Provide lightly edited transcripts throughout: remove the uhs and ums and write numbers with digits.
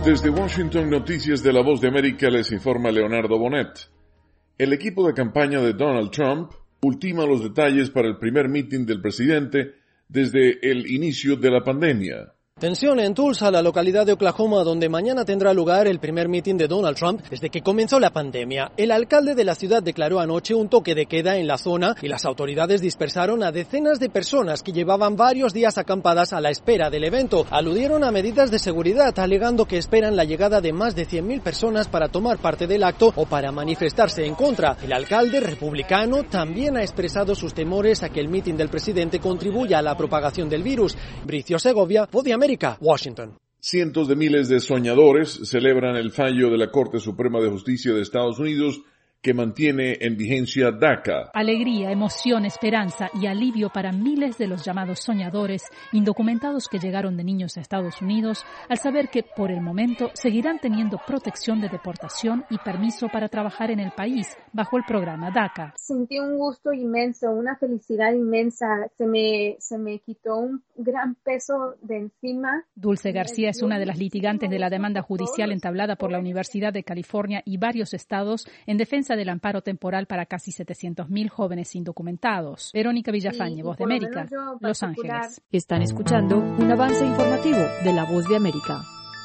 Desde Washington, Noticias de la Voz de América, les informa Leonardo Bonet. El equipo de campaña de Donald Trump ultima los detalles para el primer mitin del presidente desde el inicio de la pandemia. Tensión en Tulsa, la localidad de Oklahoma, donde mañana tendrá lugar el primer mitin de Donald Trump desde que comenzó la pandemia. El alcalde de la ciudad declaró anoche un toque de queda en la zona y las autoridades dispersaron a decenas de personas que llevaban varios días acampadas a la espera del evento. Aludieron a medidas de seguridad, alegando que esperan la llegada de más de 100.000 personas para tomar parte del acto o para manifestarse en contra. El alcalde republicano también ha expresado sus temores a que el mitin del presidente contribuya a la propagación del virus. Bricio Segovia, Voz de América, Washington. Cientos de miles de soñadores celebran el fallo de la Corte Suprema de Justicia de Estados Unidos que mantiene en vigencia DACA. Alegría, emoción, esperanza y alivio para miles de los llamados soñadores indocumentados que llegaron de niños a Estados Unidos al saber que, por el momento, seguirán teniendo protección de deportación y permiso para trabajar en el país bajo el programa DACA. Sentí un gusto inmenso, una felicidad inmensa. Se me quitó un gran peso de encima. Dulce García es una de las litigantes de la demanda judicial entablada por la Universidad de California y varios estados en defensa del amparo temporal para casi 700.000 jóvenes indocumentados. Verónica Villafañe, Voz de América, Los Ángeles. Están escuchando un avance informativo de la Voz de América.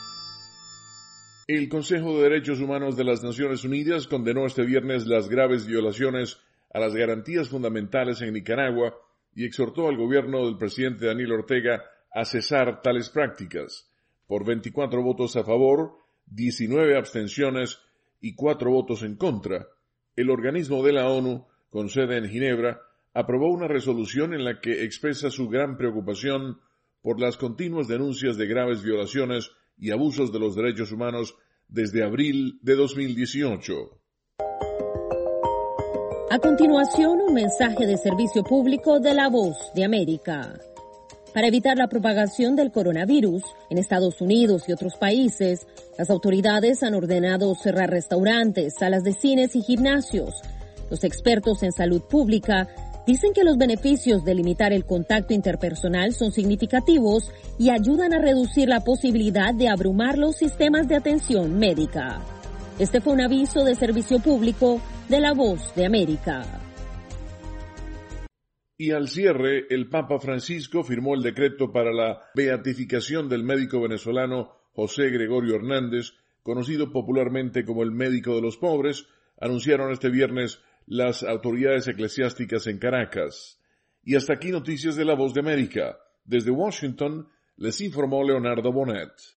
El Consejo de Derechos Humanos de las Naciones Unidas condenó este viernes las graves violaciones a las garantías fundamentales en Nicaragua y exhortó al gobierno del presidente Daniel Ortega a cesar tales prácticas. Por 24 votos a favor, 19 abstenciones y 4 votos en contra, el organismo de la ONU, con sede en Ginebra, aprobó una resolución en la que expresa su gran preocupación por las continuas denuncias de graves violaciones y abusos de los derechos humanos desde abril de 2018. A continuación, un mensaje de servicio público de la Voz de América. Para evitar la propagación del coronavirus en Estados Unidos y otros países, las autoridades han ordenado cerrar restaurantes, salas de cines y gimnasios. Los expertos en salud pública dicen que los beneficios de limitar el contacto interpersonal son significativos y ayudan a reducir la posibilidad de abrumar los sistemas de atención médica. Este fue un aviso de servicio público de la Voz de América. Y al cierre, el Papa Francisco firmó el decreto para la beatificación del médico venezolano José Gregorio Hernández, conocido popularmente como el médico de los pobres, anunciaron este viernes las autoridades eclesiásticas en Caracas. Y hasta aquí Noticias de la Voz de América. Desde Washington les informó Leonardo Bonet.